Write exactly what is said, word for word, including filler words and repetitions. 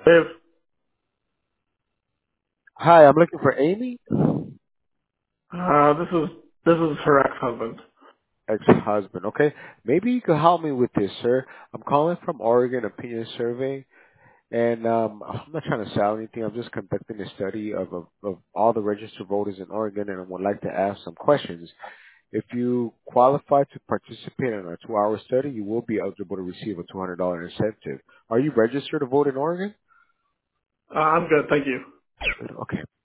Dave, Hi, I'm looking for Amy, uh, this is this is her ex-husband. ex-husband. Okay, maybe you could help me with this, sir. I'm calling from Oregon Opinion Survey, and um, I'm not trying to sell anything. I'm just conducting a study of, of of all the registered voters in Oregon, and I would like to ask some questions. If you qualify to participate in a two-hour study, you will be eligible to receive a two hundred dollars incentive. Are you registered to vote in Oregon? Uh, I'm good, thank you. Okay.